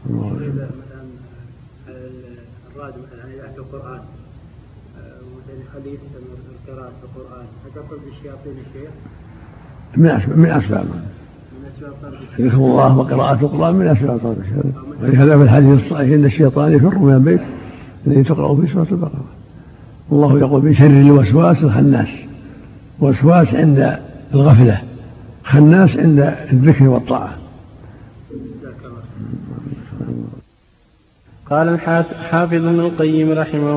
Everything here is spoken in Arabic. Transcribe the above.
مثلا الراد مثلا يأتي القرآن ومثلا يخليه يستمر في قراءة القرآن هل طرد الشياطين الشيخ؟ من أسباب ذكر الله وقراءة القرآن من أسباب طرد الشياطين، ولهذا في الحديث الصحيح إن الشيطان يفر من البيت الذي تقرأ في سورة البقرة. الله يقول من شر الوسواس الخناس، وسواس عند الغفلة، خناس عند الذكر والطاعة. قال الحافظ ابن القيم رحمه